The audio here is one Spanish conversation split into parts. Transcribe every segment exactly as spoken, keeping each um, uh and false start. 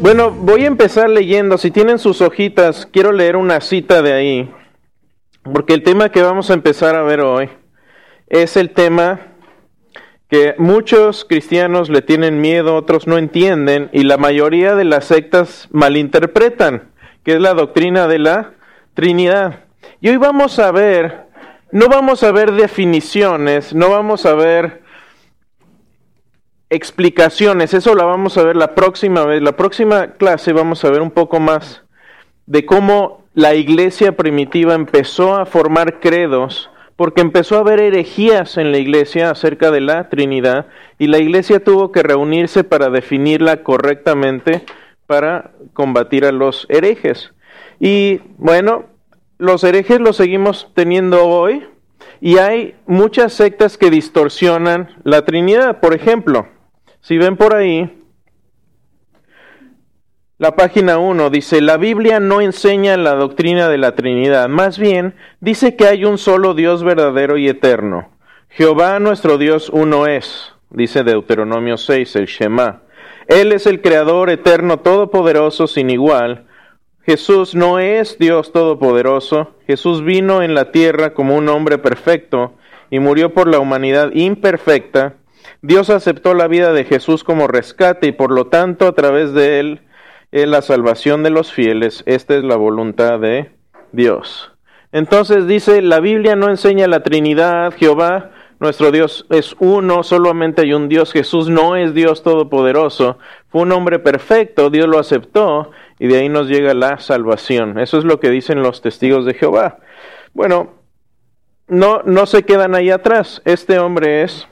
Bueno, voy a empezar leyendo. Si tienen sus hojitas, quiero leer una cita de ahí, porque el tema que vamos a empezar a ver hoy es el tema que muchos cristianos le tienen miedo, otros no entienden, y la mayoría de las sectas malinterpretan, que es la doctrina de la Trinidad. Y hoy vamos a ver, no vamos a ver definiciones, no vamos a ver explicaciones, eso la vamos a ver la próxima vez. La próxima clase vamos a ver un poco más de cómo la iglesia primitiva empezó a formar credos, porque empezó a haber herejías en la iglesia acerca de la Trinidad, y la iglesia tuvo que reunirse para definirla correctamente para combatir a los herejes. Y bueno, los herejes los seguimos teniendo hoy, y hay muchas sectas que distorsionan la Trinidad. Por ejemplo, si ven por ahí, la página uno dice: la Biblia no enseña la doctrina de la Trinidad, más bien dice que hay un solo Dios verdadero y eterno. Jehová nuestro Dios uno es, dice Deuteronomio seis, el Shema. Él es el Creador eterno, todopoderoso, sin igual. Jesús no es Dios todopoderoso. Jesús vino en la tierra como un hombre perfecto y murió por la humanidad imperfecta. Dios aceptó la vida de Jesús como rescate y por lo tanto a través de él es la salvación de los fieles. Esta es la voluntad de Dios. Entonces dice, la Biblia no enseña la Trinidad. Jehová nuestro Dios es uno, solamente hay un Dios. Jesús no es Dios todopoderoso, fue un hombre perfecto, Dios lo aceptó y de ahí nos llega la salvación. Eso es lo que dicen los testigos de Jehová. Bueno, no, no se quedan ahí atrás. Este hombre es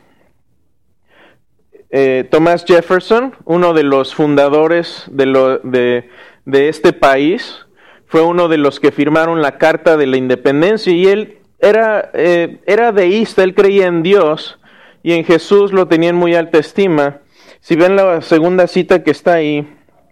eh, Thomas Jefferson, uno de los fundadores de, lo, de, de este país. Fue uno de los que firmaron la Carta de la Independencia y él Era, eh, era deísta, él creía en Dios y en Jesús lo tenía en muy alta estima. Si ven la segunda cita que está ahí,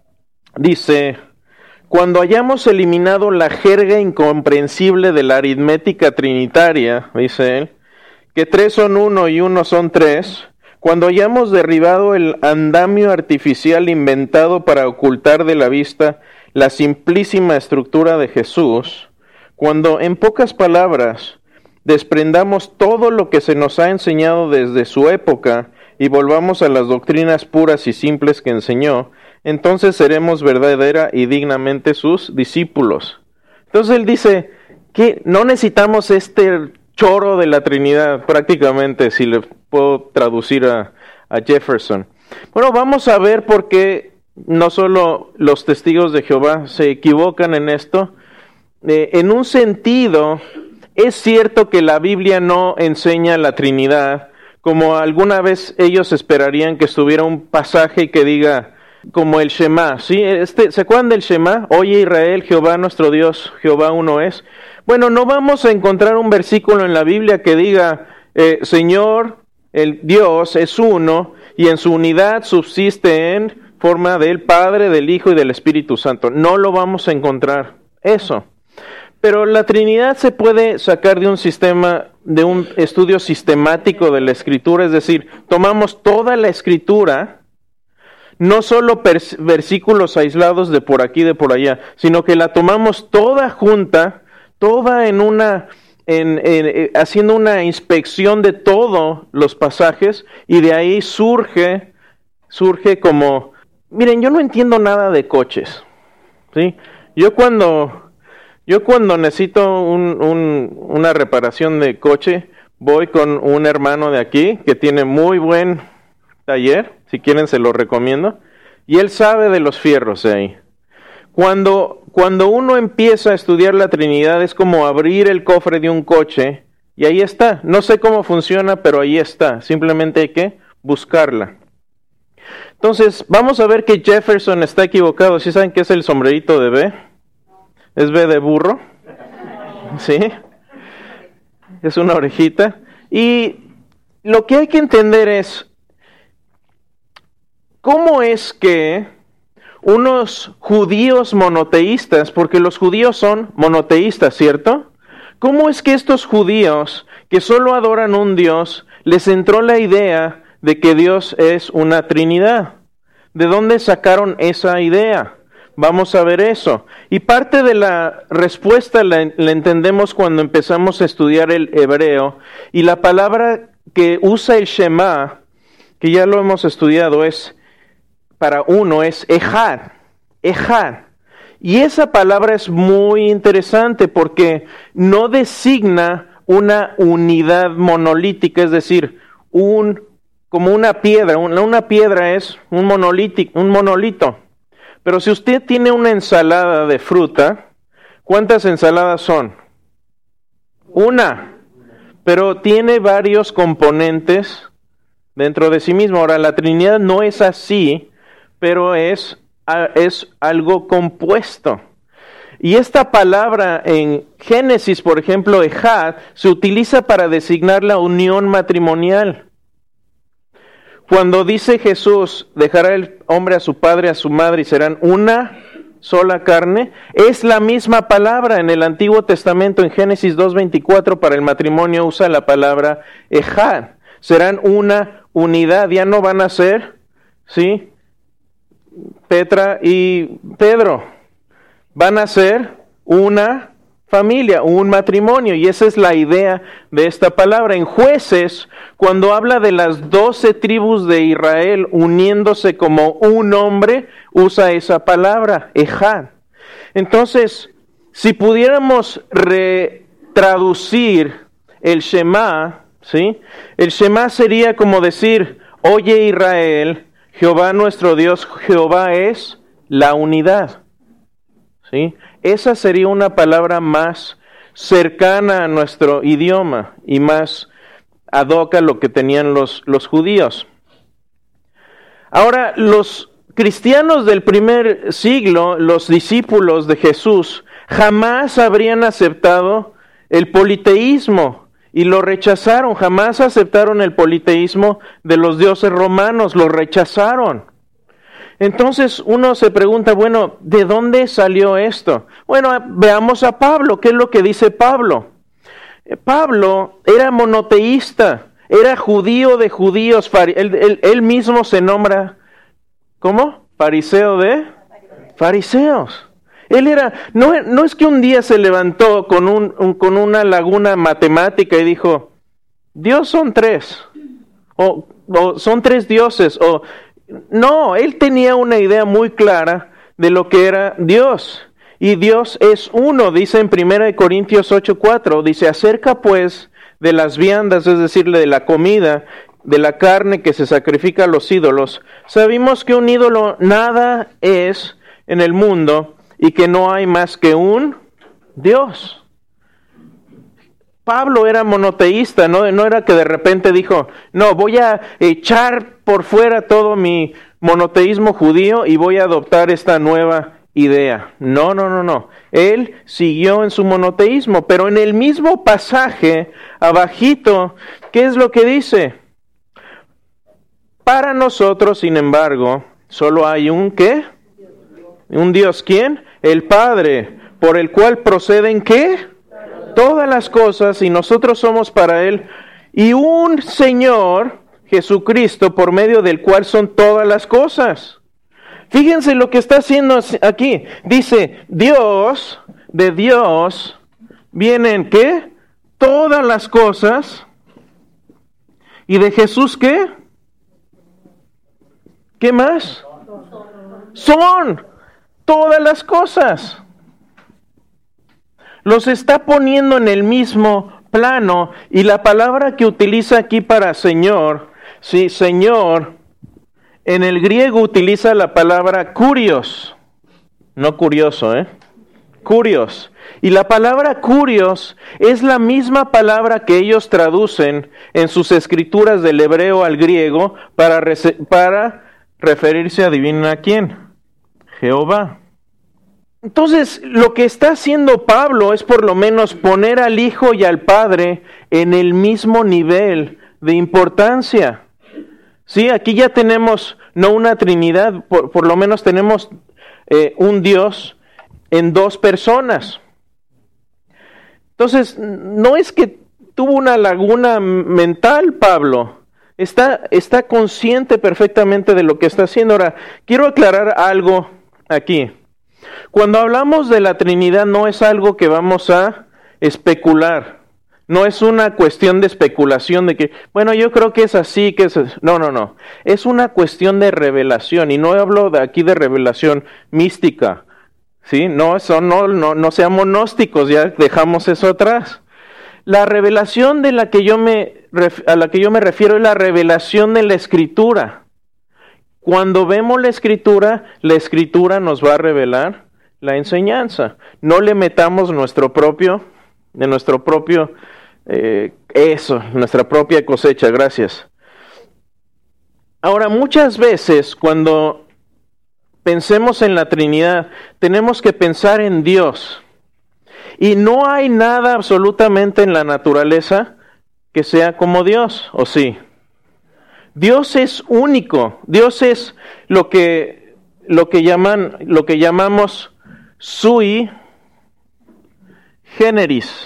dice: cuando hayamos eliminado la jerga incomprensible de la aritmética trinitaria, dice él, que tres son uno y uno son tres, cuando hayamos derribado el andamio artificial inventado para ocultar de la vista la simplísima estructura de Jesús, cuando, en pocas palabras, desprendamos todo lo que se nos ha enseñado desde su época y volvamos a las doctrinas puras y simples que enseñó, entonces seremos verdadera y dignamente sus discípulos. Entonces él dice que no necesitamos este choro de la Trinidad, prácticamente, si le puedo traducir a, a Jefferson. Bueno, vamos a ver por qué no solo los testigos de Jehová se equivocan en esto. Eh, en un sentido, es cierto que la Biblia no enseña la Trinidad, como alguna vez ellos esperarían que estuviera un pasaje que diga, como el Shema, ¿sí? Este, ¿se acuerdan del Shema? Oye Israel, Jehová nuestro Dios, Jehová uno es. Bueno, no vamos a encontrar un versículo en la Biblia que diga, eh, Señor, el Dios es uno, y en su unidad subsiste en forma del Padre, del Hijo y del Espíritu Santo. No lo vamos a encontrar, eso. Pero la Trinidad se puede sacar de un sistema, de un estudio sistemático de la Escritura, es decir, tomamos toda la Escritura, no solo pers- versículos aislados de por aquí, de por allá, sino que la tomamos toda junta, toda en una, en, en, en, haciendo una inspección de todos los pasajes, y de ahí surge, surge como, miren, yo no entiendo nada de coches, ¿sí? Yo cuando... Yo cuando necesito un, un, una reparación de coche, voy con un hermano de aquí que tiene muy buen taller, si quieren se lo recomiendo, y él sabe de los fierros de ahí. Cuando, cuando uno empieza a estudiar la Trinidad es como abrir el cofre de un coche y ahí está. No sé cómo funciona, pero ahí está. Simplemente hay que buscarla. Entonces, vamos a ver que Jefferson está equivocado. ¿Sí saben qué es el sombrerito de B? ¿Es B de burro? ¿Sí? Es una orejita. Y lo que hay que entender es, ¿cómo es que unos judíos monoteístas, porque los judíos son monoteístas, ¿cierto? ¿Cómo es que estos judíos que solo adoran un Dios, les entró la idea de que Dios es una Trinidad? ¿De dónde sacaron esa idea? Vamos a ver eso. Y parte de la respuesta la, la entendemos cuando empezamos a estudiar el hebreo. Y la palabra que usa el Shema, que ya lo hemos estudiado, es para uno, es Ejad. Ejad. Y esa palabra es muy interesante porque no designa una unidad monolítica, es decir, un como una piedra. Una, una piedra es un monolítico, un monolito. Pero si usted tiene una ensalada de fruta, ¿cuántas ensaladas son? Una. Pero tiene varios componentes dentro de sí mismo. Ahora, la Trinidad no es así, pero es, es algo compuesto. Y esta palabra en Génesis, por ejemplo, Ejad, se utiliza para designar la unión matrimonial. Cuando dice Jesús, dejará el hombre a su padre, a su madre y serán una sola carne, es la misma palabra en el Antiguo Testamento. En Génesis dos veinticuatro para el matrimonio usa la palabra Ejad. Serán una unidad, ya no van a ser, ¿sí? Petra y Pedro, van a ser una familia, un matrimonio, y esa es la idea de esta palabra. En Jueces, cuando habla de las doce tribus de Israel uniéndose como un hombre, usa esa palabra, Ejad. Entonces, si pudiéramos retraducir el Shema, ¿sí? El Shema sería como decir, oye Israel, Jehová nuestro Dios, Jehová es la unidad, ¿sí? Esa sería una palabra más cercana a nuestro idioma y más ad hoc a lo que tenían los, los judíos. Ahora, los cristianos del primer siglo, los discípulos de Jesús, jamás habrían aceptado el politeísmo y lo rechazaron. Jamás aceptaron el politeísmo de los dioses romanos, lo rechazaron. Entonces uno se pregunta, bueno, ¿de dónde salió esto? Bueno, veamos a Pablo. ¿Qué es lo que dice Pablo? Pablo era monoteísta, era judío de judíos, él, él, él mismo se nombra, ¿cómo? Fariseo de fariseos. Él era, no, no es que un día se levantó con, un, un, con una laguna matemática y dijo, Dios son tres, o, o son tres dioses, o... No, él tenía una idea muy clara de lo que era Dios. Y Dios es uno, dice en primera de Corintios ocho cuatro, dice, acerca pues de las viandas, es decir, de la comida, de la carne que se sacrifica a los ídolos. Sabemos que un ídolo nada es en el mundo y que no hay más que un Dios. Pablo era monoteísta, ¿no? No era que de repente dijo, no, voy a echar por fuera todo mi monoteísmo judío y voy a adoptar esta nueva idea. No, no, no, no. Él siguió en su monoteísmo, pero en el mismo pasaje, abajito, ¿qué es lo que dice? Para nosotros, sin embargo, solo hay un ¿qué? Un Dios, ¿quién? El Padre, por el cual proceden ¿qué? Todas las cosas, y nosotros somos para Él, y un Señor, Jesucristo, por medio del cual son todas las cosas. Fíjense lo que está haciendo aquí. Dice, Dios, de Dios, vienen, ¿qué? Todas las cosas. ¿Y de Jesús qué? ¿Qué más? Son todas las cosas. Los está poniendo en el mismo plano, y la palabra que utiliza aquí para Señor, sí, Señor, en el griego utiliza la palabra kurios, no curioso, ¿eh? Kurios. Y la palabra kurios es la misma palabra que ellos traducen en sus escrituras del hebreo al griego para, para referirse, adivinen a quién, Jehová. Entonces, lo que está haciendo Pablo es por lo menos poner al Hijo y al Padre en el mismo nivel de importancia. Sí, aquí ya tenemos no una Trinidad, por, por lo menos tenemos eh, un Dios en dos personas. Entonces, no es que tuvo una laguna mental Pablo, está, está consciente perfectamente de lo que está haciendo. Ahora, quiero aclarar algo aquí. Cuando hablamos de la Trinidad no es algo que vamos a especular. No es una cuestión de especulación de que, bueno, yo creo que es así, que es así. No, no, no. Es una cuestión de revelación. Y no hablo de aquí de revelación mística. ¿Sí? No, eso no, no, no seamos gnósticos, ya dejamos eso atrás. La revelación de la que yo me, a la que yo me refiero es la revelación de la Escritura. Cuando vemos la Escritura, la Escritura nos va a revelar la enseñanza. No le metamos nuestro propio, de nuestro propio, eh, eso, nuestra propia cosecha, gracias. Ahora, muchas veces cuando pensemos en la Trinidad, tenemos que pensar en Dios. Y no hay nada absolutamente en la naturaleza que sea como Dios, ¿o sí? Dios es único. Dios es lo que, lo que llaman, lo que llamamos sui generis.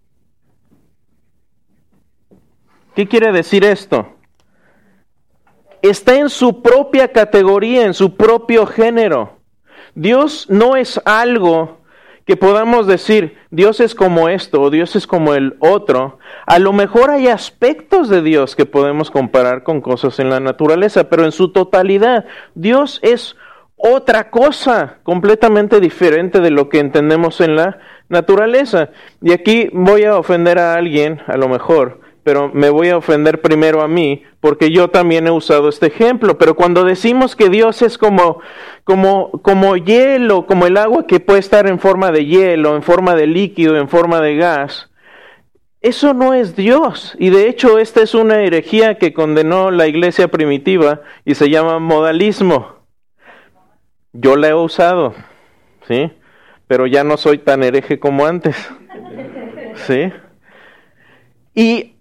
¿Qué quiere decir esto? Está en su propia categoría, en su propio género. Dios no es algo que podamos decir, Dios es como esto o Dios es como el otro. A lo mejor hay aspectos de Dios que podemos comparar con cosas en la naturaleza, pero en su totalidad, Dios es otra cosa completamente diferente de lo que entendemos en la naturaleza. Y aquí voy a ofender a alguien, a lo mejor, pero me voy a ofender primero a mí, porque yo también he usado este ejemplo. Pero cuando decimos que Dios es como, como, como hielo, como el agua que puede estar en forma de hielo, en forma de líquido, en forma de gas, eso no es Dios. Y de hecho esta es una herejía que condenó la iglesia primitiva y se llama modalismo. Yo la he usado, ¿sí? Pero ya no soy tan hereje como antes, ¿sí? Y,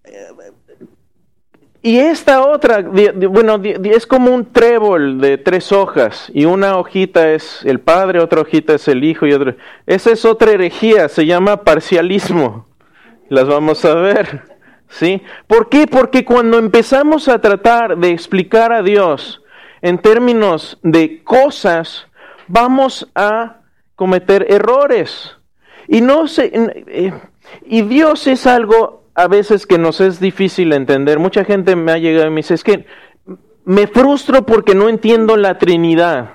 y esta otra, bueno, es como un trébol de tres hojas, y una hojita es el Padre, otra hojita es el Hijo, y otra... Esa es otra herejía, se llama parcialismo. Las vamos a ver, ¿sí? ¿Por qué? Porque cuando empezamos a tratar de explicar a Dios en términos de cosas, vamos a cometer errores. Y no sé, y Dios es algo a veces que nos es difícil entender. Mucha gente me ha llegado y me dice, es que me frustro porque no entiendo la Trinidad.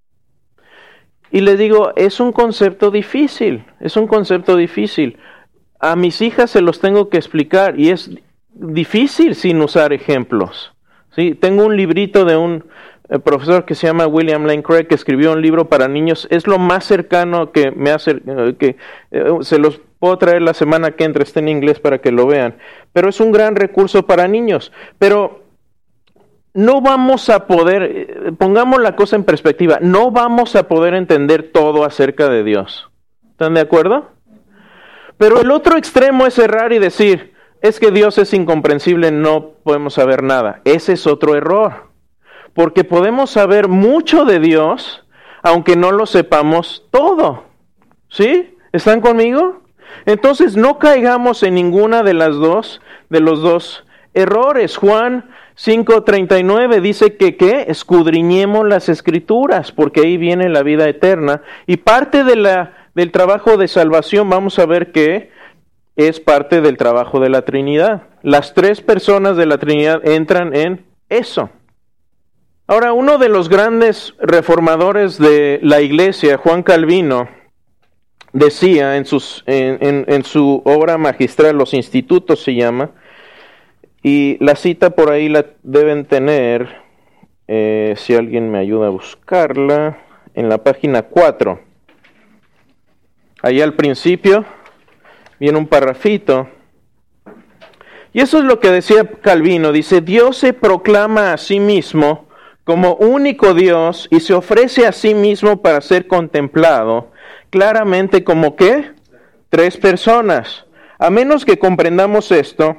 Y le digo, es un concepto difícil, es un concepto difícil. A mis hijas se los tengo que explicar y es difícil sin usar ejemplos. ¿Sí? Tengo un librito de un eh, profesor que se llama William Lane Craig, que escribió un libro para niños. Es lo más cercano que me hace, eh, que eh, se los puedo traer la semana que entra, está en inglés para que lo vean. Pero es un gran recurso para niños. Pero no vamos a poder, eh, pongamos la cosa en perspectiva, no vamos a poder entender todo acerca de Dios. ¿Están de acuerdo? Pero el otro extremo es errar y decir, es que Dios es incomprensible, no podemos saber nada. Ese es otro error. Porque podemos saber mucho de Dios, aunque no lo sepamos todo. ¿Sí? ¿Están conmigo? Entonces no caigamos en ninguna de las dos, de los dos errores. Juan cinco treinta y nueve dice que, ¿qué? Escudriñemos las Escrituras, porque ahí viene la vida eterna. Y parte de la del trabajo de salvación, vamos a ver que es parte del trabajo de la Trinidad. Las tres personas de la Trinidad entran en eso. Ahora, uno de los grandes reformadores de la Iglesia, Juan Calvino, decía en, sus, en, en, en su obra magistral, Los Institutos se llama, y la cita por ahí la deben tener, eh, si alguien me ayuda a buscarla, en la página cuatro. Ahí al principio viene un parrafito. Y eso es lo que decía Calvino. Dice, Dios se proclama a sí mismo como único Dios y se ofrece a sí mismo para ser contemplado claramente como ¿qué? Tres personas. A menos que comprendamos esto,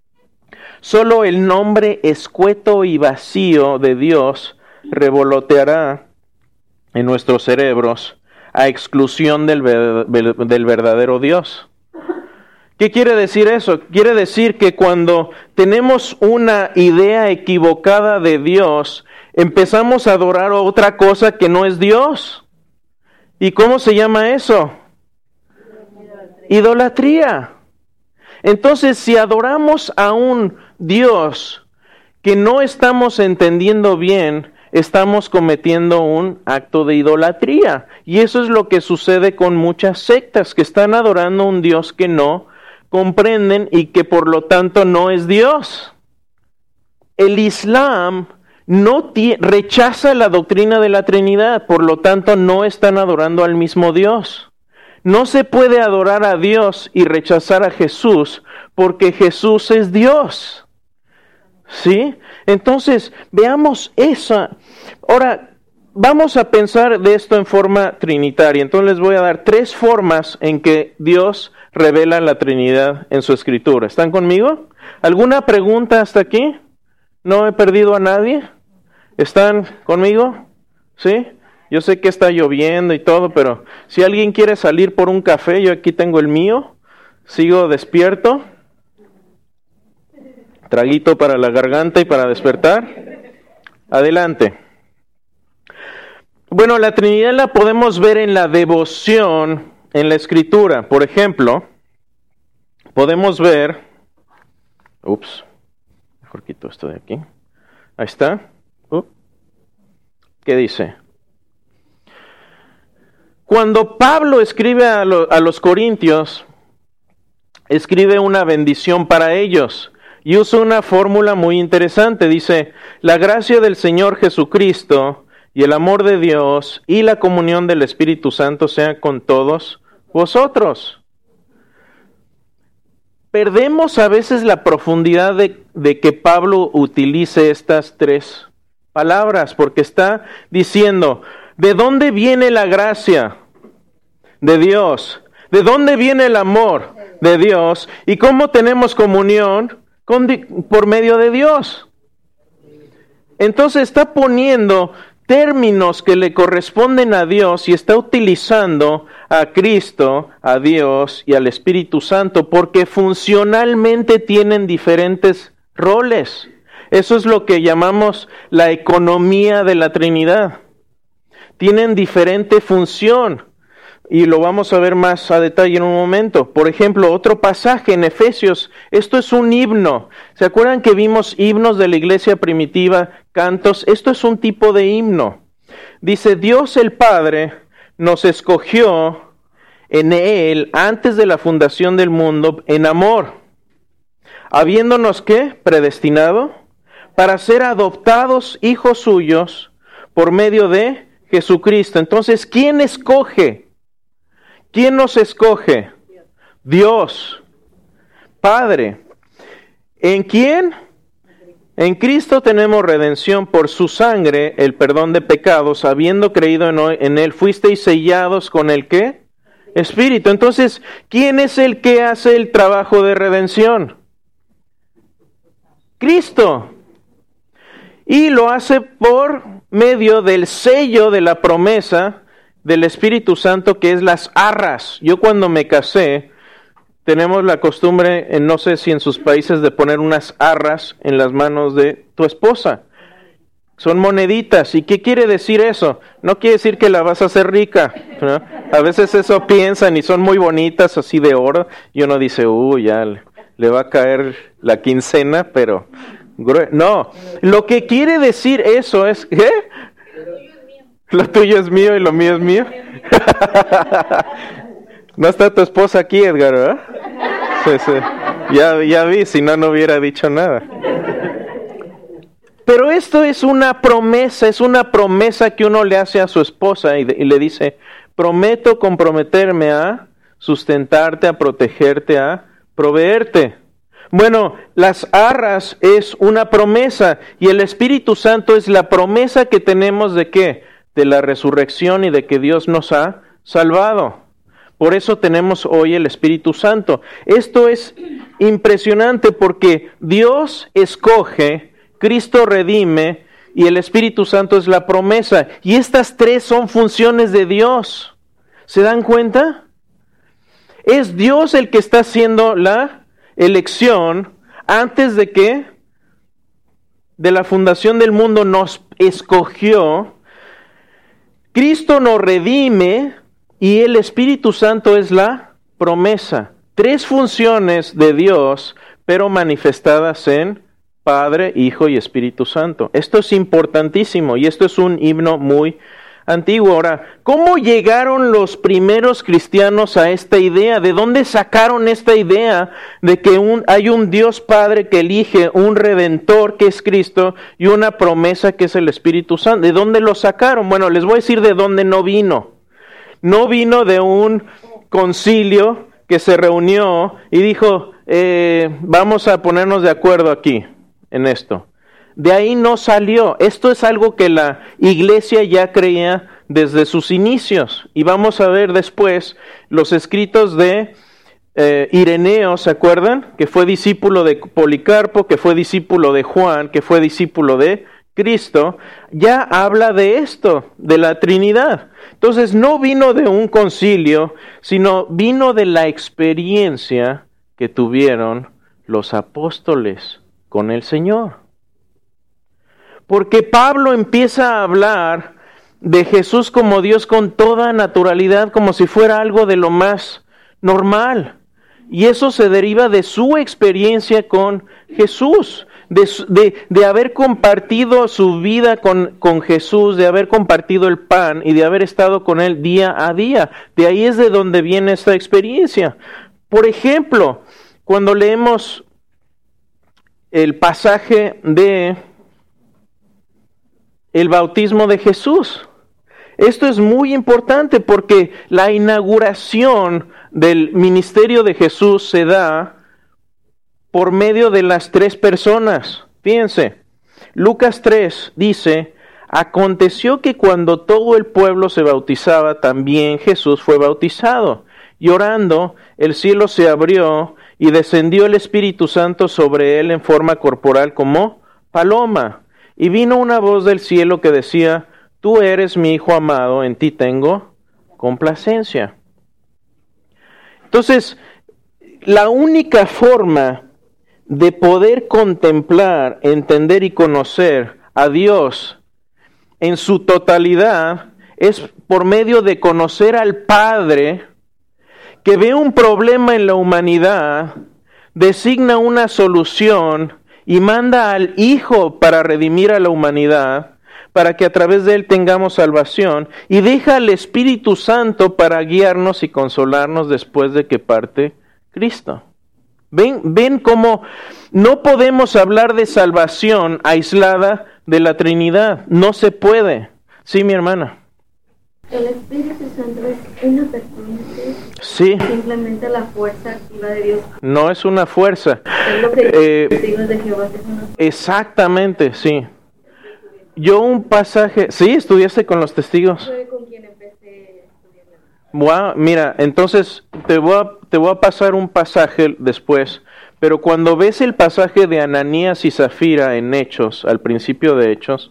solo el nombre escueto y vacío de Dios revoloteará en nuestros cerebros a exclusión del, del verdadero Dios. ¿Qué ¿Qué quiere decir eso? Quiere decir que cuando tenemos una idea equivocada de Dios, empezamos a adorar a otra cosa que no es Dios. ¿Y cómo se llama eso? Idolatría. Entonces, si adoramos a un Dios que no estamos entendiendo bien, estamos cometiendo un acto de idolatría. Y eso es lo que sucede con muchas sectas que están adorando a un Dios que no comprenden y que por lo tanto no es Dios. El Islam no t- rechaza la doctrina de la Trinidad, por lo tanto no están adorando al mismo Dios. No se puede adorar a Dios y rechazar a Jesús, porque Jesús es Dios. ¿Sí? Entonces, veamos esa. Ahora, vamos a pensar de esto en forma trinitaria. Entonces les voy a dar tres formas en que Dios revela la Trinidad en su Escritura. ¿Están conmigo? ¿Alguna pregunta hasta aquí? ¿No he perdido a nadie? ¿Están conmigo? ¿Sí? Yo sé que está lloviendo y todo, pero si alguien quiere salir por un café, yo aquí tengo el mío. Sigo despierto. Traguito para la garganta y para despertar. Adelante. Bueno, la Trinidad la podemos ver en la devoción en la Escritura. Por ejemplo, podemos ver... Ups, mejor quito esto de aquí. Ahí está. Uh, ¿Qué dice? Cuando Pablo escribe a, lo, a los Corintios, escribe una bendición para ellos. Y usa una fórmula muy interesante. Dice, la gracia del Señor Jesucristo y el amor de Dios y la comunión del Espíritu Santo sean con todos vosotros. Perdemos a veces la profundidad de, de que Pablo utilice estas tres palabras, porque está diciendo, ¿de dónde viene la gracia? De Dios. ¿De dónde viene el amor? De Dios. ¿Y cómo tenemos comunión? Con, por medio de Dios. Entonces está poniendo términos que le corresponden a Dios y está utilizando a Cristo, a Dios y al Espíritu Santo porque funcionalmente tienen diferentes roles. Eso es lo que llamamos la economía de la Trinidad. Tienen diferente función. Y lo vamos a ver más a detalle en un momento. Por ejemplo, otro pasaje en Efesios. Esto es un himno. ¿Se acuerdan que vimos himnos de la iglesia primitiva, cantos? Esto es un tipo de himno. Dice, Dios el Padre nos escogió en Él antes de la fundación del mundo en amor. Habiéndonos, ¿qué? Predestinado para ser adoptados hijos suyos por medio de Jesucristo. Entonces, ¿quién escoge? ¿Quién nos escoge? Dios, Padre. ¿En quién? En Cristo tenemos redención por su sangre, el perdón de pecados, habiendo creído en Él, fuisteis sellados con el ¿qué? Espíritu. Entonces, ¿quién es el que hace el trabajo de redención? Cristo. Y lo hace por medio del sello de la promesa del Espíritu Santo, que es las arras. Yo cuando me casé, tenemos la costumbre, en, no sé si en sus países, de poner unas arras en las manos de tu esposa. Son moneditas. ¿Y qué quiere decir eso? No quiere decir que la vas a hacer rica, ¿no? A veces eso piensan y son muy bonitas, así de oro, y uno dice, uy, ya le, le va a caer la quincena, pero... No, lo que quiere decir eso es... ¿qué? Lo tuyo es mío y lo mío es mío. No está tu esposa aquí, Edgar, ¿verdad? Sí, sí. Ya, ya vi, si no, no hubiera dicho nada. Pero esto es una promesa, es una promesa que uno le hace a su esposa y, de, y le dice, prometo comprometerme a sustentarte, a protegerte, a proveerte. Bueno, las arras es una promesa y el Espíritu Santo es la promesa que tenemos de ¿qué? De la resurrección y de que Dios nos ha salvado. Por eso tenemos hoy el Espíritu Santo. Esto es impresionante porque Dios escoge, Cristo redime y el Espíritu Santo es la promesa. Y estas tres son funciones de Dios. ¿Se dan cuenta? Es Dios el que está haciendo la elección antes de que de la fundación del mundo nos escogió. Cristo nos redime y el Espíritu Santo es la promesa. Tres funciones de Dios, pero manifestadas en Padre, Hijo y Espíritu Santo. Esto es importantísimo y esto es un himno muy antiguo. Ahora, ¿cómo llegaron los primeros cristianos a esta idea? ¿De dónde sacaron esta idea de que un, hay un Dios Padre que elige un Redentor que es Cristo y una promesa que es el Espíritu Santo? ¿De dónde lo sacaron? Bueno, les voy a decir de dónde no vino. No vino de un concilio que se reunió y dijo, eh, vamos a ponernos de acuerdo aquí en esto. De ahí no salió. Esto es algo que la iglesia ya creía desde sus inicios. Y vamos a ver después los escritos de eh, Ireneo, ¿se acuerdan? Que fue discípulo de Policarpo, que fue discípulo de Juan, que fue discípulo de Cristo. Ya habla de esto, de la Trinidad. Entonces no vino de un concilio, sino vino de la experiencia que tuvieron los apóstoles con el Señor. Porque Pablo empieza a hablar de Jesús como Dios con toda naturalidad, como si fuera algo de lo más normal. Y eso se deriva de su experiencia con Jesús, de, de, de haber compartido su vida con, con Jesús, de haber compartido el pan y de haber estado con Él día a día. De ahí es de donde viene esta experiencia. Por ejemplo, cuando leemos el pasaje de el bautismo de Jesús. Esto es muy importante porque la inauguración del ministerio de Jesús se da por medio de las tres personas. Fíjense, Lucas tres dice, aconteció que cuando todo el pueblo se bautizaba, también Jesús fue bautizado. Y orando, el cielo se abrió y descendió el Espíritu Santo sobre él en forma corporal como paloma. Y vino una voz del cielo que decía, tú eres mi Hijo amado, en ti tengo complacencia. Entonces, la única forma de poder contemplar, entender y conocer a Dios en su totalidad es por medio de conocer al Padre que ve un problema en la humanidad, designa una solución y manda al Hijo para redimir a la humanidad, para que a través de Él tengamos salvación, y deja al Espíritu Santo para guiarnos y consolarnos después de que parte Cristo. ¿Ven, ven cómo no podemos hablar de salvación aislada de la Trinidad? No se puede. Sí, mi hermana. ¿El Espíritu Santo es una persona? Sí. Simplemente la fuerza activa de Dios. No es una fuerza. Es lo que Eh, testigos de Jehová que son los... Exactamente, sí. Yo un pasaje... ¿Sí? ¿Estudiaste con los testigos? Fue con quien empecé estudiando. Wow, mira, entonces te voy a, te voy a pasar un pasaje después, pero cuando ves el pasaje de Ananías y Zafira en Hechos, al principio de Hechos,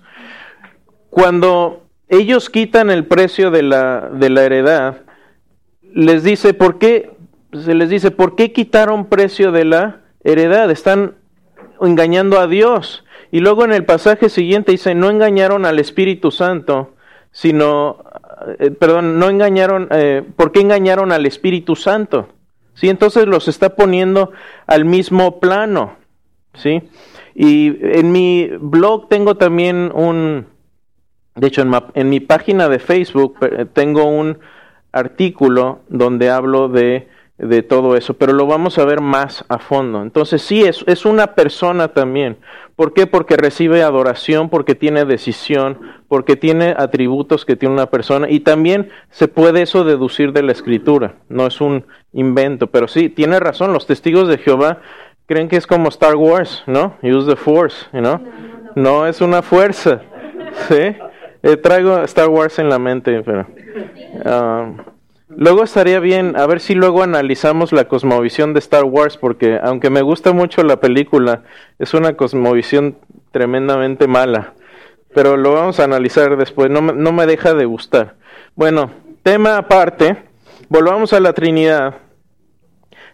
cuando ellos quitan el precio de la, de la heredad, les dice, ¿por qué? Se les dice, ¿por qué quitaron precio de la heredad? Están engañando a Dios. Y luego en el pasaje siguiente dice, no engañaron al Espíritu Santo, sino, eh, perdón, no engañaron, eh, ¿por qué engañaron al Espíritu Santo? ¿Sí? Entonces los está poniendo al mismo plano, ¿sí? Y en mi blog tengo también un, de hecho en, ma, en mi página de Facebook tengo un artículo donde hablo de, de todo eso, pero lo vamos a ver más a fondo. Entonces sí, es, es una persona también. ¿Por qué? Porque recibe adoración, porque tiene decisión, porque tiene atributos que tiene una persona, y también se puede eso deducir de la Escritura, no es un invento, pero sí, tiene razón, los testigos de Jehová creen que es como Star Wars, ¿no? Use the Force, you know? No es una fuerza, ¿sí? Eh, traigo Star Wars en la mente, pero... Uh, luego estaría bien, a ver si luego analizamos la cosmovisión de Star Wars, porque aunque me gusta mucho la película, es una cosmovisión tremendamente mala. Pero lo vamos a analizar después, no me, no me deja de gustar. Bueno, tema aparte, volvamos a la Trinidad.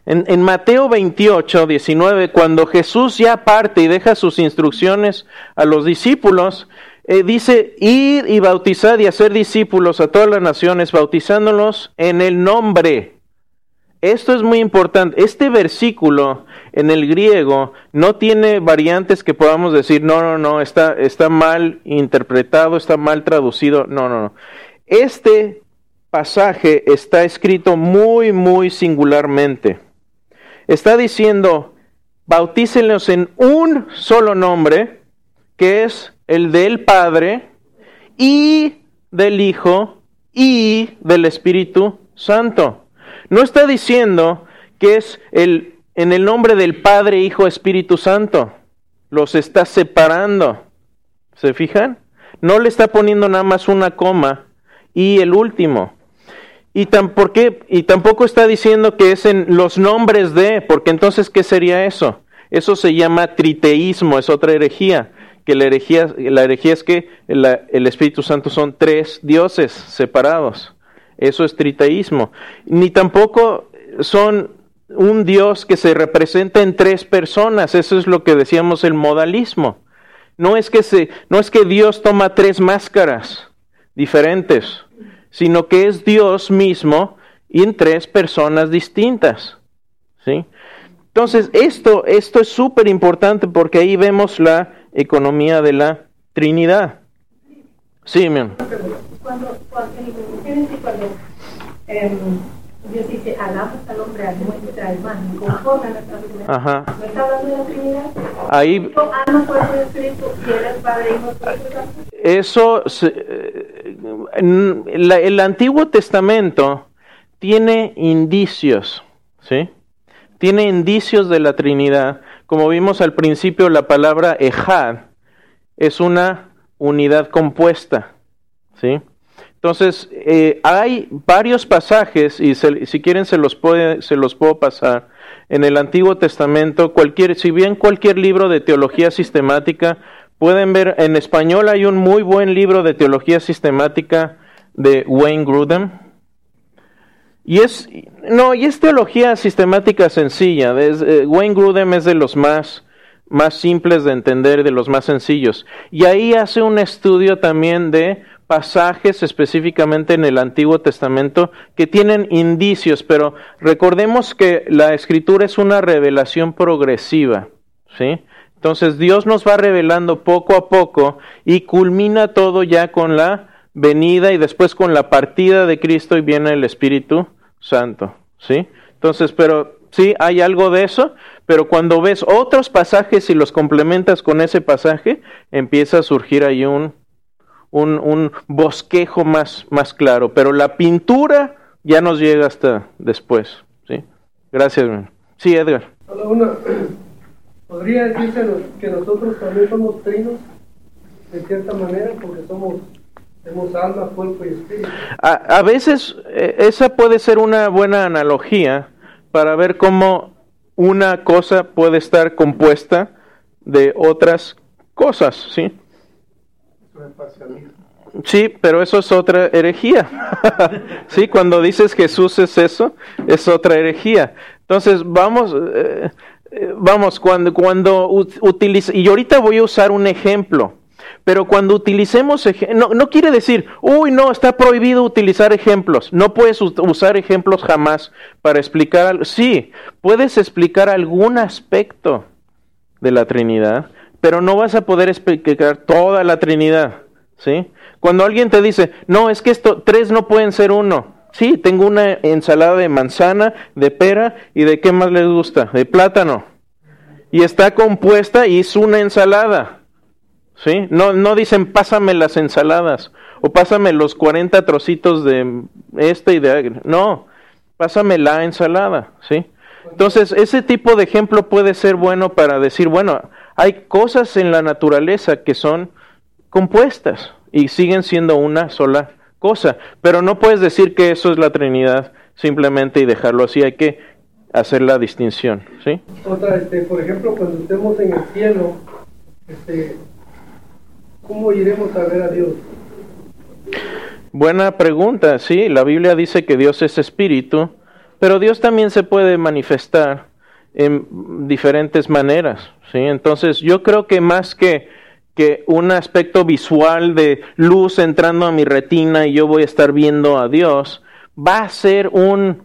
En, en Mateo veintiocho, diecinueve, cuando Jesús ya parte y deja sus instrucciones a los discípulos, eh, dice, id y bautizad y hacer discípulos a todas las naciones, bautizándolos en el nombre. Esto es muy importante. Este versículo en el griego no tiene variantes que podamos decir, no, no, no, está, está mal interpretado, está mal traducido. No, no, no. Este pasaje está escrito muy, muy singularmente. Está diciendo, bautícenlos en un solo nombre, que es el del Padre, y del Hijo, y del Espíritu Santo. No está diciendo que es el, en el nombre del Padre, Hijo, Espíritu Santo. Los está separando. ¿Se fijan? No le está poniendo nada más una coma y el último. Y, tam, ¿por qué? Y tampoco está diciendo que es en los nombres de, porque entonces, ¿qué sería eso? Eso se llama triteísmo, es otra herejía. Que la herejía, la herejía es que la, el Espíritu Santo son tres dioses separados. Eso es triteísmo. Ni tampoco son un Dios que se representa en tres personas. Eso es lo que decíamos el modalismo. No es que se, no es que Dios toma tres máscaras diferentes, sino que es Dios mismo y en tres personas distintas. ¿Sí? Entonces, esto, esto es súper importante porque ahí vemos la economía de la Trinidad. Sí, mi Cuando, cuando, cuando eh, Dios dice, hagamos al hombre a nuestra imagen, conforme a nuestra imagen, Ajá. ¿no está hablando de la Trinidad? Ahí, Alma, cuerpo y espíritu, y eres Padre, Hijo, Espíritu Santo. Eso, eh, la, el Antiguo Testamento tiene indicios, ¿sí? Tiene indicios de la Trinidad. Como vimos al principio, la palabra ejad es una unidad compuesta, ¿sí? Entonces, eh, hay varios pasajes, y se, si quieren se los, puede, se los puedo pasar, en el Antiguo Testamento, cualquier, si bien cualquier libro de teología sistemática, pueden ver, en español hay un muy buen libro de teología sistemática de Wayne Grudem, y es, no, y es teología sistemática sencilla. Es, eh, Wayne Grudem es de los más, más simples de entender, de los más sencillos. Y ahí hace un estudio también de pasajes específicamente en el Antiguo Testamento que tienen indicios, pero recordemos que la Escritura es una revelación progresiva, ¿sí? Entonces Dios nos va revelando poco a poco y culmina todo ya con la venida y después con la partida de Cristo y viene el Espíritu Santo, ¿sí? Entonces, pero sí, hay algo de eso, pero cuando ves otros pasajes y los complementas con ese pasaje, empieza a surgir ahí un, un, un bosquejo más, más claro, pero la pintura ya nos llega hasta después, ¿sí? Gracias, man. Sí, Edgar. Una, ¿podría decirse que nosotros también somos trinos, de cierta manera, porque somos... Tenemos alma, cuerpo y espíritu? A, a veces eh, esa puede ser una buena analogía para ver cómo una cosa puede estar compuesta de otras cosas, ¿sí? Eso me pasa a mí. Sí, pero eso es otra herejía. Sí, cuando dices Jesús es eso, es otra herejía. Entonces, vamos, eh, eh, vamos, cuando, cuando utiliza, y ahorita voy a usar un ejemplo. Pero cuando utilicemos, ej- no, no quiere decir, uy, no, está prohibido utilizar ejemplos. No puedes u- usar ejemplos jamás para explicar algo. Sí, puedes explicar algún aspecto de la Trinidad, pero no vas a poder explicar toda la Trinidad, ¿sí? Cuando alguien te dice, no, es que esto, tres no pueden ser uno. Sí, tengo una ensalada de manzana, de pera, y ¿de qué más les gusta? De plátano. Y está compuesta y es una ensalada. ¿Sí? No, no dicen pásame las ensaladas o pásame los cuarenta trocitos de este y de... No, pásame la ensalada, ¿sí? Entonces, ese tipo de ejemplo puede ser bueno para decir, bueno, hay cosas en la naturaleza que son compuestas y siguen siendo una sola cosa, pero no puedes decir que eso es la Trinidad simplemente y dejarlo así, hay que hacer la distinción, ¿sí? Otra, este, por ejemplo, cuando estemos en el cielo, este... ¿cómo iremos a ver a Dios? Buena pregunta, sí, la Biblia dice que Dios es espíritu pero Dios también se puede manifestar en diferentes maneras, ¿sí? Entonces yo creo que más que, que un aspecto visual de luz entrando a mi retina y yo voy a estar viendo a Dios, va a ser un,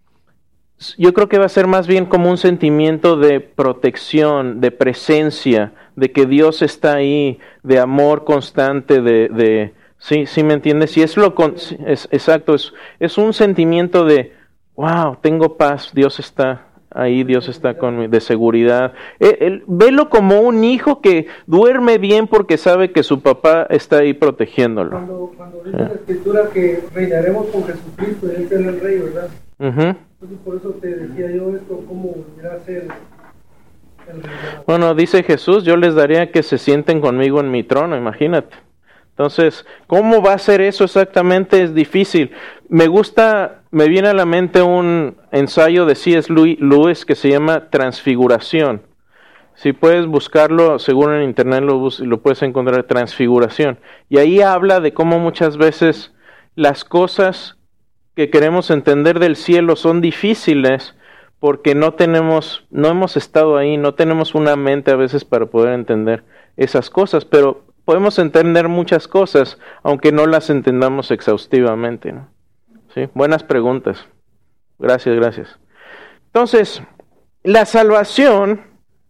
yo creo que va a ser más bien como un sentimiento de protección, de presencia, de que Dios está ahí, de amor constante, de, de sí, sí me entiendes, y es lo con, es, exacto, es, es un sentimiento de, wow, tengo paz, Dios está ahí, Dios está conmigo, de seguridad. Él, él, velo como un hijo que duerme bien porque sabe que su papá está ahí protegiéndolo. Cuando, cuando dice ¿Eh? la Escritura que reinaremos con Jesucristo, y Él es el Rey, ¿verdad? Uh-huh. Entonces por eso te decía yo esto, cómo irá a ser el reinado. Bueno, dice Jesús, yo les daría que se sienten conmigo en mi trono, imagínate. Entonces, ¿cómo va a ser eso exactamente? Es difícil. Me gusta, me viene a la mente un ensayo de C S Lewis que se llama Transfiguración. Si puedes buscarlo, seguro en internet lo, bus- lo puedes encontrar, Transfiguración. Y ahí habla de cómo muchas veces las cosas que queremos entender del cielo son difíciles porque no tenemos, no hemos estado ahí, no tenemos una mente a veces para poder entender esas cosas, pero podemos entender muchas cosas, aunque no las entendamos exhaustivamente, ¿no? ¿Sí? Buenas preguntas. Gracias, gracias. Entonces, la salvación,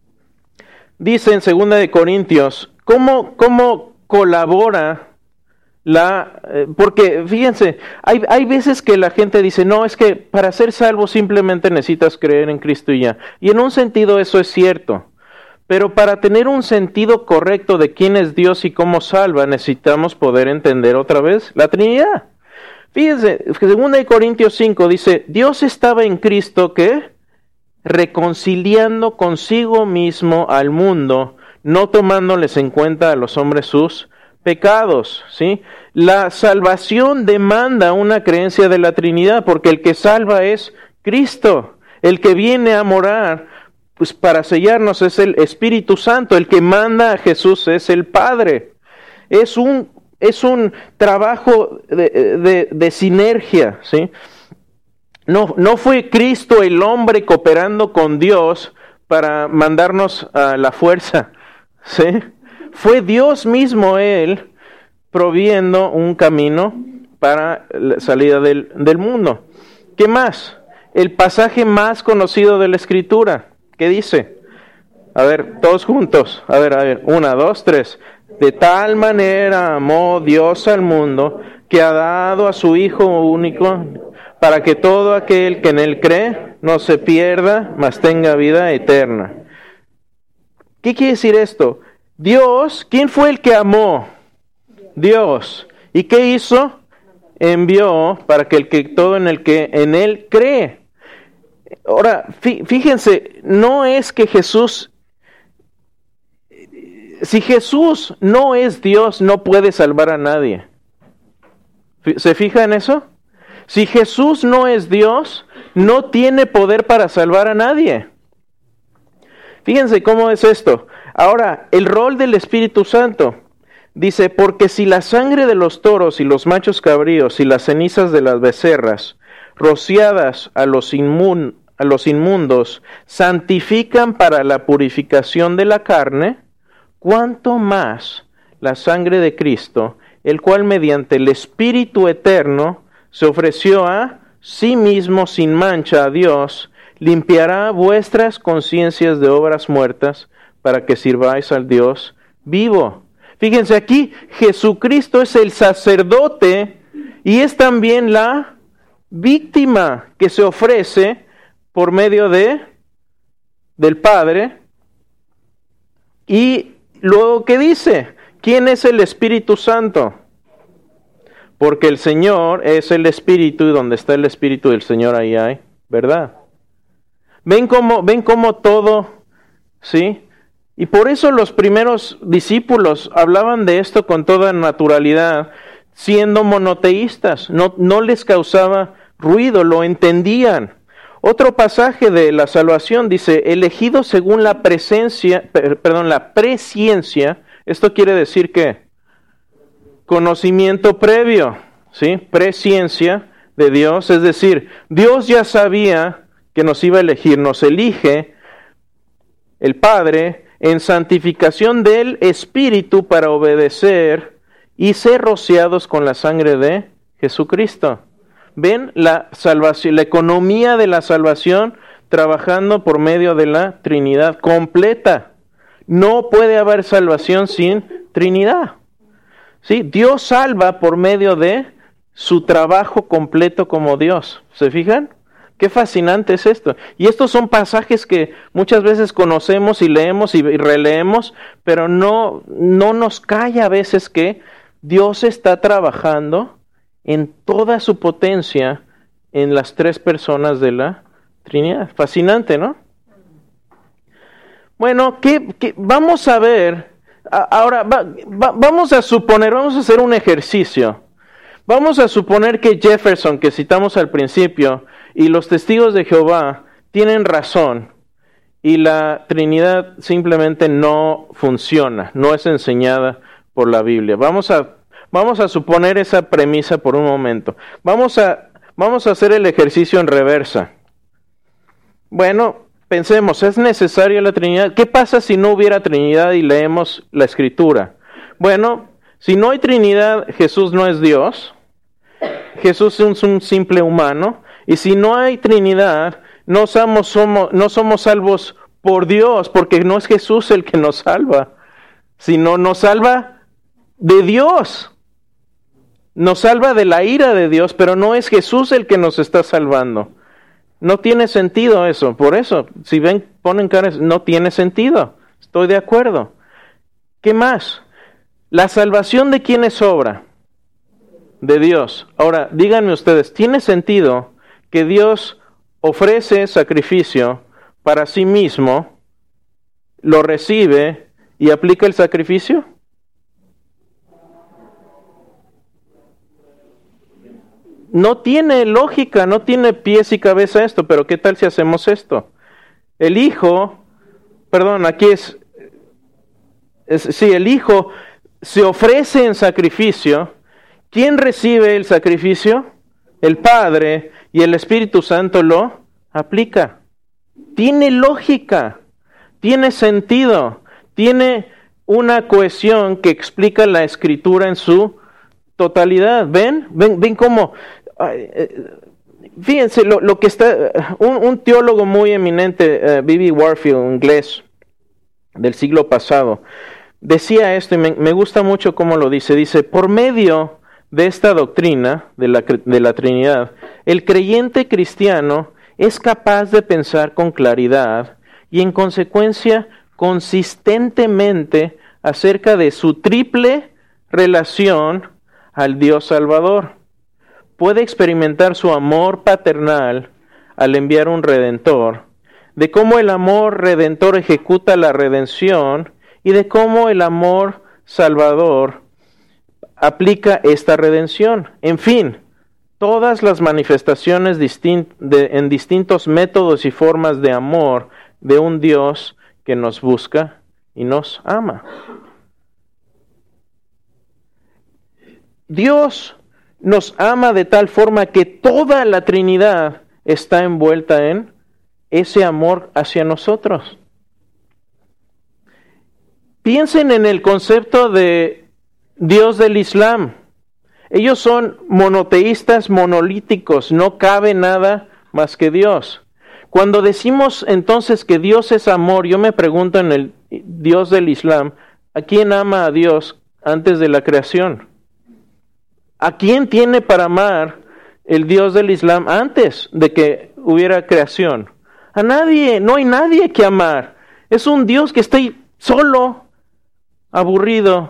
dice en segunda de Corintios, ¿cómo, cómo colabora la...? Eh, porque, fíjense, hay, hay veces que la gente dice, no, es que para ser salvo simplemente necesitas creer en Cristo y ya. Y en un sentido eso es cierto. Pero para tener un sentido correcto de quién es Dios y cómo salva, necesitamos poder entender otra vez la Trinidad. Fíjense, segunda de Corintios cinco dice, Dios estaba en Cristo, ¿qué? Reconciliando consigo mismo al mundo, no tomándoles en cuenta a los hombres sus pecados, ¿sí? La salvación demanda una creencia de la Trinidad, porque el que salva es Cristo, el que viene a morar pues para sellarnos es el Espíritu Santo, el que manda a Jesús es el Padre. Es un, es un trabajo de, de, de sinergia, ¿sí? No, no fue Cristo el hombre cooperando con Dios para mandarnos a la fuerza, ¿sí? Fue Dios mismo Él proviendo un camino para la salida del, del mundo. ¿Qué más? El pasaje más conocido de la Escritura. ¿Qué dice? A ver, todos juntos. A ver, a ver. Una, dos, tres. De tal manera amó Dios al mundo que ha dado a su Hijo único para que todo aquel que en Él cree no se pierda, mas tenga vida eterna. ¿Qué quiere decir esto? Dios, ¿quién fue el que amó? Dios. ¿Y qué hizo? Envió para que el que todo en el que en Él cree. Ahora, fíjense, no es que Jesús, si Jesús no es Dios, no puede salvar a nadie. ¿Se fija en eso? Si Jesús no es Dios, no tiene poder para salvar a nadie. Fíjense cómo es esto. Ahora, el rol del Espíritu Santo. Dice, porque si la sangre de los toros y los machos cabríos y las cenizas de las becerras rociadas a los, inmun, a los inmundos, santifican para la purificación de la carne, cuánto más la sangre de Cristo, el cual mediante el Espíritu eterno se ofreció a sí mismo sin mancha a Dios, limpiará vuestras conciencias de obras muertas para que sirváis al Dios vivo. Fíjense aquí, Jesucristo es el sacerdote y es también la víctima que se ofrece por medio de del Padre. Y luego, ¿qué dice? ¿Quién es el Espíritu Santo? Porque el Señor es el Espíritu y donde está el Espíritu del Señor ahí hay, ¿verdad? ¿Ven cómo, ven cómo todo, sí? Y por eso los primeros discípulos hablaban de esto con toda naturalidad, siendo monoteístas. No, no les causaba ruido, lo entendían. Otro pasaje de la salvación dice, elegido según la presencia, perdón, la presciencia. Esto quiere decir que conocimiento previo, ¿sí? Presciencia de Dios, es decir, Dios ya sabía que nos iba a elegir, nos elige el Padre en santificación del Espíritu para obedecer y ser rociados con la sangre de Jesucristo. ¿Ven la salvación, la economía de la salvación trabajando por medio de la Trinidad completa? No puede haber salvación sin Trinidad. ¿Sí? Dios salva por medio de su trabajo completo como Dios. ¿Se fijan? Qué fascinante es esto. Y estos son pasajes que muchas veces conocemos y leemos y releemos, pero no, no nos calla a veces que Dios está trabajando en toda su potencia en las tres personas de la Trinidad. Fascinante, ¿no? Bueno, ¿qué, qué? Vamos a ver, ahora va, va, vamos a suponer, vamos a hacer un ejercicio. Vamos a suponer que Jefferson, que citamos al principio, y los testigos de Jehová tienen razón y la Trinidad simplemente no funciona, no es enseñada por la Biblia. Vamos a, vamos a suponer esa premisa por un momento. Vamos a, vamos a hacer el ejercicio en reversa. Bueno, pensemos, ¿es necesaria la Trinidad? ¿Qué pasa si no hubiera Trinidad y leemos la Escritura? Bueno, si no hay Trinidad, Jesús no es Dios. Jesús es un simple humano. Y si no hay Trinidad, no somos, somos, no somos salvos por Dios, porque no es Jesús el que nos salva, sino nos salva de Dios. Nos salva de la ira de Dios, pero no es Jesús el que nos está salvando. No tiene sentido eso. Por eso, si ven, ponen caras, no tiene sentido. Estoy de acuerdo. ¿Qué más? La salvación de quién es obra? De Dios. Ahora, díganme ustedes, ¿tiene sentido que Dios ofrece sacrificio para sí mismo, lo recibe y aplica el sacrificio? No tiene lógica, no tiene pies y cabeza esto, pero ¿qué tal si hacemos esto? El Hijo, perdón, aquí es, es sí, el Hijo se ofrece en sacrificio. ¿Quién recibe el sacrificio? El Padre, y el Espíritu Santo lo aplica. Tiene lógica, tiene sentido, tiene una cohesión que explica la Escritura en su totalidad. ¿Ven? ¿Ven, ven cómo? Fíjense lo, lo que está... Un, un teólogo muy eminente, uh, B B Warfield, inglés, del siglo pasado, decía esto y me, me gusta mucho cómo lo dice. Dice, por medio de esta doctrina de la, de la Trinidad, el creyente cristiano es capaz de pensar con claridad y en consecuencia consistentemente acerca de su triple relación al Dios Salvador. Puede experimentar su amor paternal al enviar un Redentor, de cómo el amor redentor ejecuta la redención y de cómo el amor salvador aplica esta redención. En fin, todas las manifestaciones distint- de, en distintos métodos y formas de amor de un Dios que nos busca y nos ama. Dios nos ama de tal forma que toda la Trinidad está envuelta en ese amor hacia nosotros. Piensen en el concepto de Dios del Islam. Ellos son monoteístas, monolíticos, no cabe nada más que Dios. Cuando decimos entonces que Dios es amor, yo me pregunto en el Dios del Islam, ¿a quién ama a Dios antes de la creación? ¿A quién tiene para amar el Dios del Islam antes de que hubiera creación? A nadie, no hay nadie que amar. Es un Dios que está ahí solo, aburrido.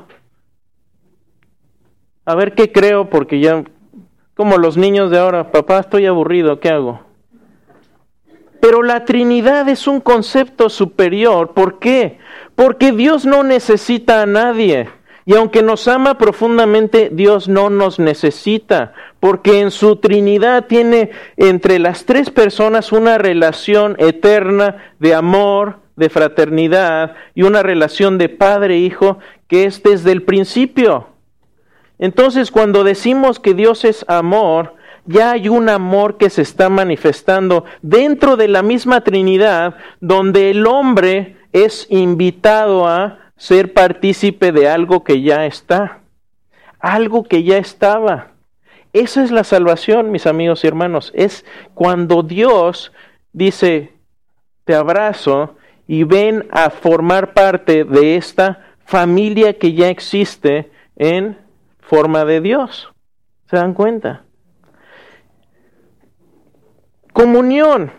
A ver qué creo, porque ya, como los niños de ahora, papá, estoy aburrido, ¿qué hago? Pero la Trinidad es un concepto superior. ¿Por qué? Porque Dios no necesita a nadie. Y aunque nos ama profundamente, Dios no nos necesita. Porque en su Trinidad tiene entre las tres personas una relación eterna de amor, de fraternidad y una relación de padre-hijo que es desde el principio. Entonces, cuando decimos que Dios es amor, ya hay un amor que se está manifestando dentro de la misma Trinidad, donde el hombre es invitado a ser partícipe de algo que ya está, algo que ya estaba. Esa es la salvación, mis amigos y hermanos. Es cuando Dios dice, te abrazo y ven a formar parte de esta familia que ya existe en forma de Dios. ¿Se dan cuenta? Comunión.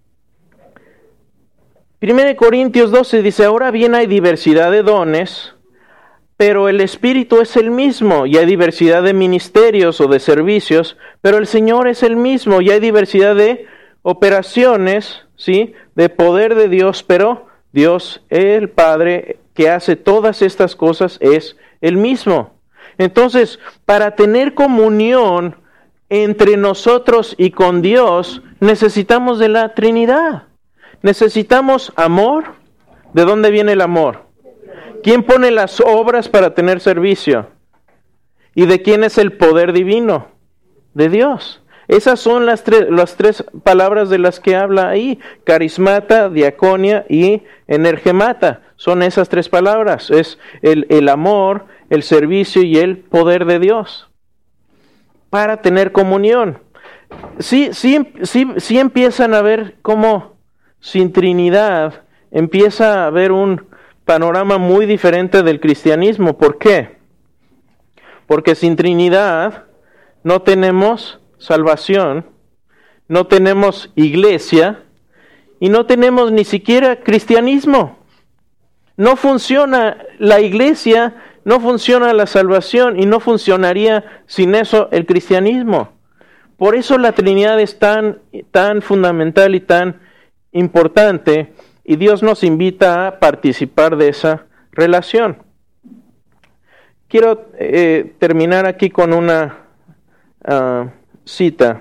primera de Corintios doce dice, ahora bien hay diversidad de dones, pero el Espíritu es el mismo, y hay diversidad de ministerios o de servicios, pero el Señor es el mismo, y hay diversidad de operaciones, ¿sí?, de poder de Dios, pero Dios, el Padre, que hace todas estas cosas, es el mismo. Entonces, para tener comunión entre nosotros y con Dios, necesitamos de la Trinidad. Necesitamos amor. ¿De dónde viene el amor? ¿Quién pone las obras para tener servicio? ¿Y de quién es el poder divino? De Dios. Esas son las tres, las tres palabras de las que habla ahí. Carismata, diaconia y energemata. Son esas tres palabras. Es el, el amor, el servicio y el poder de Dios. Para tener comunión. Sí, sí, sí, sí empiezan a ver cómo sin Trinidad empieza a haber un panorama muy diferente del cristianismo. ¿Por qué? Porque sin Trinidad no tenemos salvación, no tenemos iglesia y no tenemos ni siquiera cristianismo. No funciona la iglesia, no funciona la salvación y no funcionaría sin eso el cristianismo. Por eso la Trinidad es tan, tan fundamental y tan importante, y Dios nos invita a participar de esa relación. Quiero eh, terminar aquí con una uh, cita.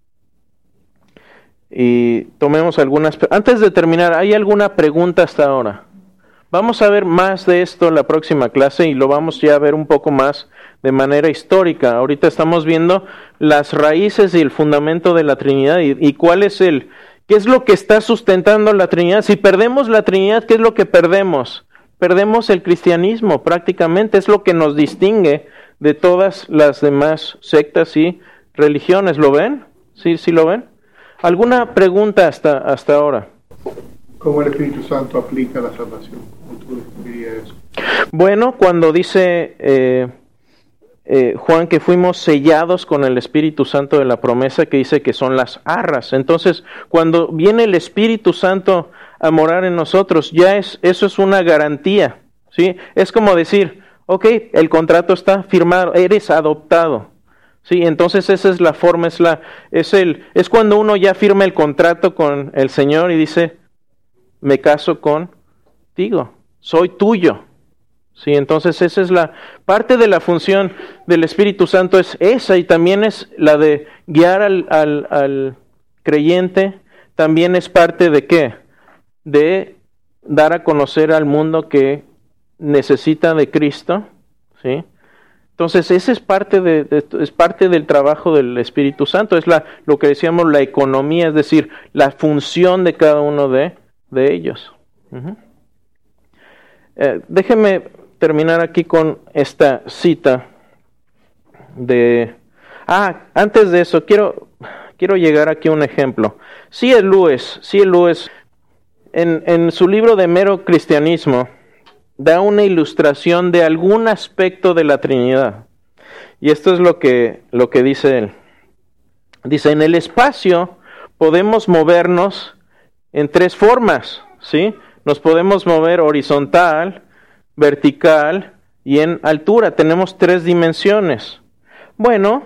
Y tomemos algunas... Antes de terminar, ¿hay alguna pregunta hasta ahora? Vamos a ver más de esto en la próxima clase y lo vamos ya a ver un poco más de manera histórica. Ahorita estamos viendo las raíces y el fundamento de la Trinidad y, y cuál es el... ¿Qué es lo que está sustentando la Trinidad? Si perdemos la Trinidad, ¿qué es lo que perdemos? Perdemos el cristianismo, prácticamente es lo que nos distingue de todas las demás sectas y religiones. ¿Lo ven? ¿Sí, sí lo ven? ¿Alguna pregunta hasta, hasta ahora? ¿Cómo el Espíritu Santo aplica la salvación? ¿Cómo tú dirías eso? Bueno, cuando dice... Eh, Eh, Juan, que fuimos sellados con el Espíritu Santo de la promesa, que dice que son las arras. Entonces, cuando viene el Espíritu Santo a morar en nosotros, ya es, eso es una garantía, ¿sí? Es como decir, ok, el contrato está firmado, eres adoptado, ¿sí? Entonces esa es la forma, es la, es el, es cuando uno ya firma el contrato con el Señor y dice, me caso contigo, soy tuyo. Sí, entonces esa es la parte de la función del Espíritu Santo, es esa, y también es la de guiar al, al, al creyente, también es parte de ¿qué? De dar a conocer al mundo que necesita de Cristo, ¿sí? Entonces esa es parte de, de es parte del trabajo del Espíritu Santo, es la lo que decíamos la economía, es decir, la función de cada uno de, de ellos. Uh-huh. Eh, déjeme terminar aquí con esta cita de... Ah, antes de eso, quiero, quiero llegar aquí a un ejemplo. C S Lewis, C S Lewis en, en su libro de Mero Cristianismo, da una ilustración de algún aspecto de la Trinidad. Y esto es lo que, lo que dice él. Dice, en el espacio podemos movernos en tres formas, ¿sí? Nos podemos mover horizontal, vertical y en altura. Tenemos tres dimensiones. Bueno,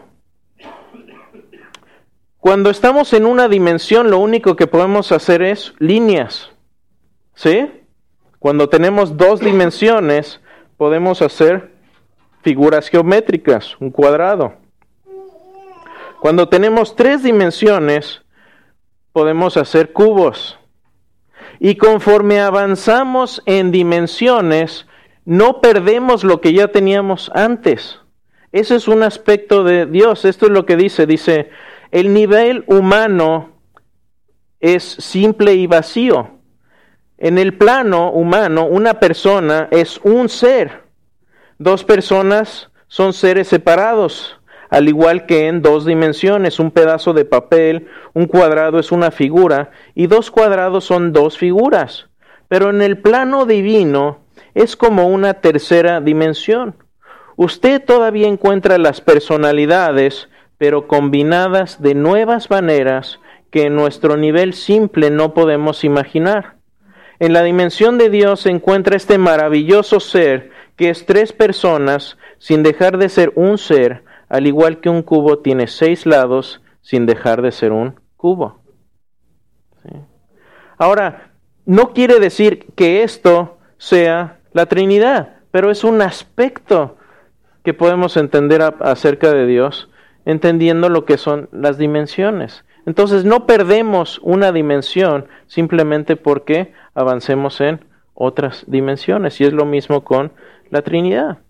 cuando estamos en una dimensión, lo único que podemos hacer es líneas, ¿sí? Cuando tenemos dos dimensiones, podemos hacer figuras geométricas, un cuadrado. Cuando tenemos tres dimensiones, podemos hacer cubos. Y conforme avanzamos en dimensiones, no perdemos lo que ya teníamos antes. Ese es un aspecto de Dios. Esto es lo que dice. Dice, el nivel humano es simple y vacío. En el plano humano, una persona es un ser. Dos personas son seres separados, al igual que en dos dimensiones. Un pedazo de papel, un cuadrado es una figura, y dos cuadrados son dos figuras. Pero en el plano divino es como una tercera dimensión. Usted todavía encuentra las personalidades, pero combinadas de nuevas maneras que en nuestro nivel simple no podemos imaginar. En la dimensión de Dios se encuentra este maravilloso ser que es tres personas sin dejar de ser un ser, al igual que un cubo tiene seis lados sin dejar de ser un cubo. ¿Sí? Ahora, no quiere decir que esto sea la Trinidad, pero es un aspecto que podemos entender a, acerca de Dios, entendiendo lo que son las dimensiones. Entonces no perdemos una dimensión simplemente porque avancemos en otras dimensiones, y es lo mismo con la Trinidad.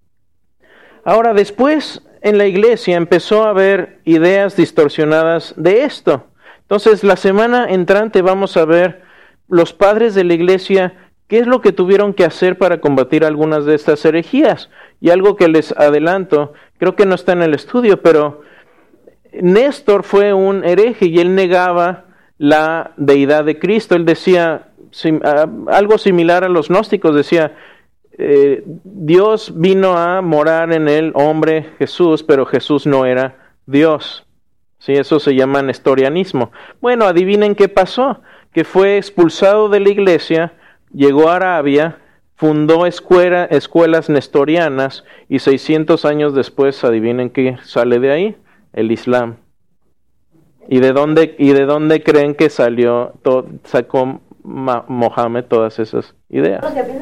Ahora, después en la iglesia empezó a haber ideas distorsionadas de esto. Entonces la semana entrante vamos a ver los padres de la iglesia qué es lo que tuvieron que hacer para combatir algunas de estas herejías. Y algo que les adelanto, creo que no está en el estudio, pero Néstor fue un hereje y él negaba la deidad de Cristo. Él decía sim, uh, algo similar a los gnósticos, decía, eh, Dios vino a morar en el hombre Jesús, pero Jesús no era Dios. Sí, eso se llama nestorianismo. Bueno, adivinen qué pasó, que fue expulsado de la iglesia, llegó a Arabia, fundó escuela, escuelas nestorianas, y seiscientos años después, adivinen qué sale de ahí, el Islam. ¿Y de dónde, y de dónde creen que salió, to, sacó Ma, Mohammed todas esas ideas?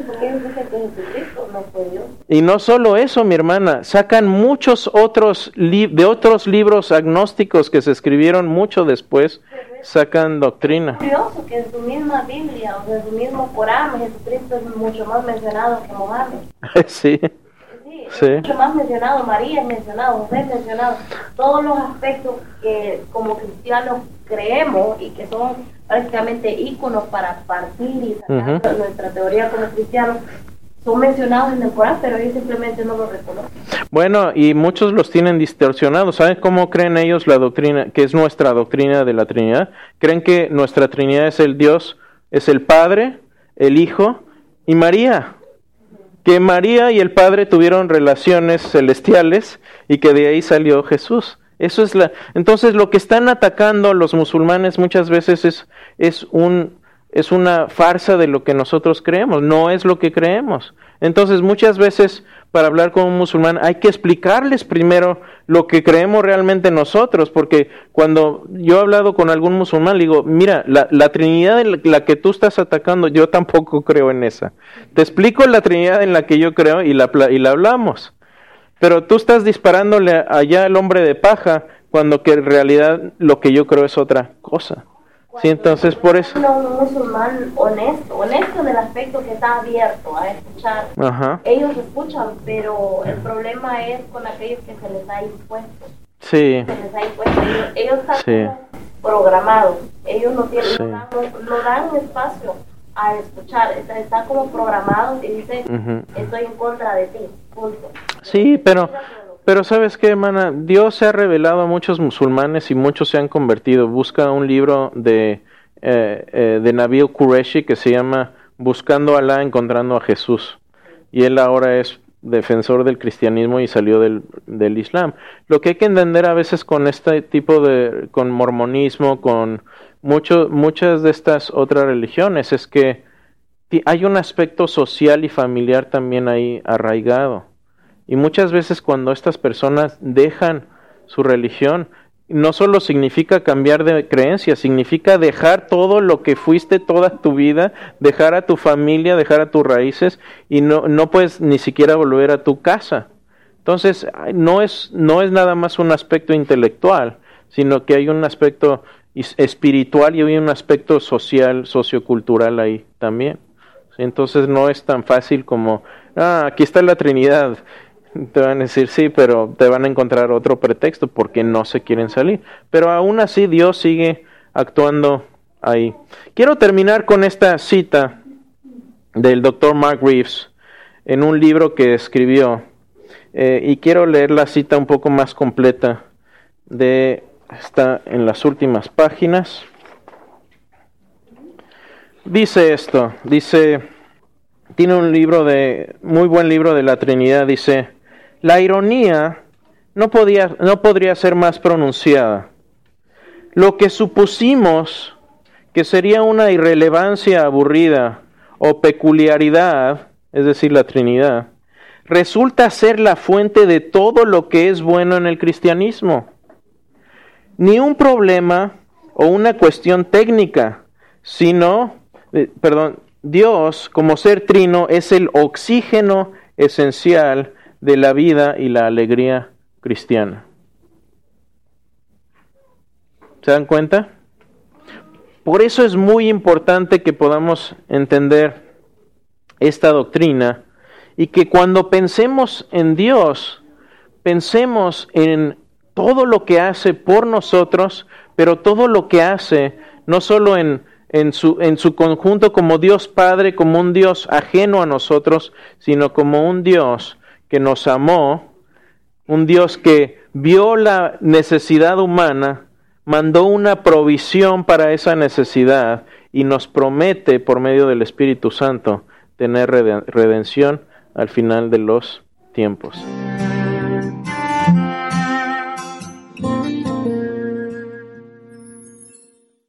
Y no solo eso, mi hermana, sacan muchos otros, li, de otros libros agnósticos que se escribieron mucho después, sacan doctrina. Es curioso que en su misma Biblia, o en su mismo Corán, Jesucristo es mucho más mencionado que Mohammed. Sí. Sí, sí. Es mucho más mencionado, María es mencionado, José es mencionado. Todos los aspectos que como cristianos creemos y que son prácticamente íconos para partir y sacar uh-huh. nuestra teoría como cristianos, son mencionados en el Corán, pero ellos simplemente no lo reconocen. Bueno, y muchos los tienen distorsionados. ¿Saben cómo creen ellos la doctrina, que es nuestra doctrina de la Trinidad? Creen que nuestra Trinidad es el Dios, es el Padre, el Hijo y María. Que María y el Padre tuvieron relaciones celestiales y que de ahí salió Jesús. Eso es la. Entonces, lo que están atacando los musulmanes muchas veces es, es un es una farsa de lo que nosotros creemos, no es lo que creemos. Entonces, muchas veces, para hablar con un musulmán, hay que explicarles primero lo que creemos realmente nosotros, porque cuando yo he hablado con algún musulmán, le digo, mira, la, la Trinidad en la que tú estás atacando, yo tampoco creo en esa. Te explico la Trinidad en la que yo creo y la, y la hablamos. Pero tú estás disparándole allá al hombre de paja, cuando que en realidad lo que yo creo es otra cosa. Sí, entonces por eso. Un musulmán honesto, honesto en el aspecto que está abierto a escuchar. Ajá. Ellos escuchan, pero el problema es con aquellos que se les ha impuesto. Sí. Se les ha impuesto. Ellos, ellos están sí. programados. Ellos no tienen, sí. no, dan, no dan espacio a escuchar. Están está como programados y dicen, uh-huh. estoy en contra de ti. Punto. Sí, pero. Pero ¿sabes qué, hermana? Dios se ha revelado a muchos musulmanes y muchos se han convertido. Busca un libro de, eh, eh, de Nabil Qureshi que se llama Buscando a Alá, encontrando a Jesús. Y él ahora es defensor del cristianismo y salió del, del Islam. Lo que hay que entender a veces con este tipo de, con mormonismo, con mucho, muchas de estas otras religiones, es que hay un aspecto social y familiar también ahí arraigado. Y muchas veces cuando estas personas dejan su religión, no solo significa cambiar de creencia, significa dejar todo lo que fuiste toda tu vida, dejar a tu familia, dejar a tus raíces, y no, no puedes ni siquiera volver a tu casa. Entonces, no es, no es nada más un aspecto intelectual, sino que hay un aspecto espiritual y hay un aspecto social, sociocultural ahí también. Entonces no es tan fácil como, ah, aquí está la Trinidad. Te van a decir sí, pero te van a encontrar otro pretexto porque no se quieren salir. Pero aún así Dios sigue actuando ahí. Quiero terminar con esta cita del doctor Mark Reeves en un libro que escribió. Eh, y quiero leer la cita un poco más completa. De, está en las últimas páginas. Dice esto, dice, tiene un libro de, muy buen libro de la Trinidad, dice, la ironía no podía, no podría ser más pronunciada. Lo que supusimos que sería una irrelevancia aburrida o peculiaridad, es decir, la Trinidad, resulta ser la fuente de todo lo que es bueno en el cristianismo. Ni un problema o una cuestión técnica, sino, eh, perdón, Dios como ser trino es el oxígeno esencial de la vida y la alegría cristiana. ¿Se dan cuenta? Por eso es muy importante que podamos entender esta doctrina y que cuando pensemos en Dios, pensemos en todo lo que hace por nosotros, pero todo lo que hace no solo en, en, su, en su conjunto como Dios Padre, como un Dios ajeno a nosotros, sino como un Dios que nos amó, un Dios que vio la necesidad humana, mandó una provisión para esa necesidad y nos promete por medio del Espíritu Santo tener redención al final de los tiempos.